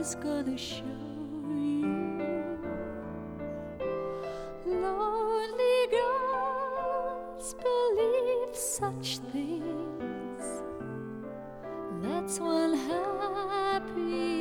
is gonna show you. Lonely girls believe such things. That's one happy